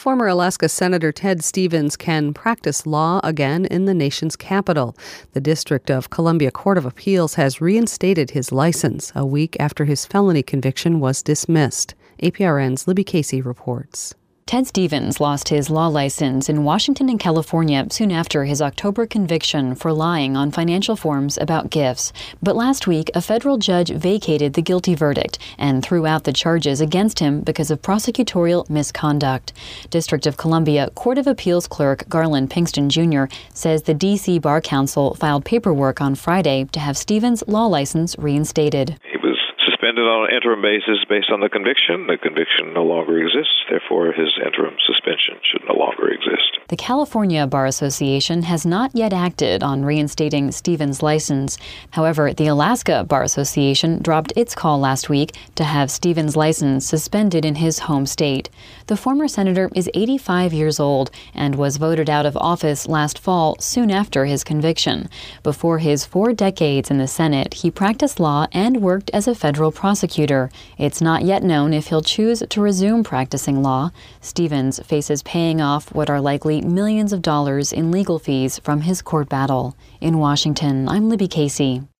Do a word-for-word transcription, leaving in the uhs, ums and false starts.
Former Alaska Senator Ted Stevens can practice law again in the nation's capital. The District of Columbia Court of Appeals has reinstated his license a week after his felony conviction was dismissed. A P R N's Libby Casey reports. Ted Stevens lost his law license in Washington and California soon after his October conviction for lying on financial forms about gifts. But last week, a federal judge vacated the guilty verdict and threw out the charges against him because of prosecutorial misconduct. District of Columbia Court of Appeals clerk Garland Pinkston Junior says the D C Bar Council filed paperwork on Friday to have Stevens' law license reinstated. He was suspended on an interim basis based on the conviction. The conviction no longer exists. Therefore, his interim suspension should no longer exist. The California Bar Association has not yet acted on reinstating Stevens' license. However, the Alaska Bar Association dropped its call last week to have Stevens' license suspended in his home state. The former senator is eighty-five years old and was voted out of office last fall soon after his conviction. Before his four decades in the Senate, he practiced law and worked as a federal prosecutor. It's not yet known if he'll choose to resume practicing law. Stevens faces paying off what are likely millions of dollars in legal fees from his court battle. In Washington, I'm Libby Casey.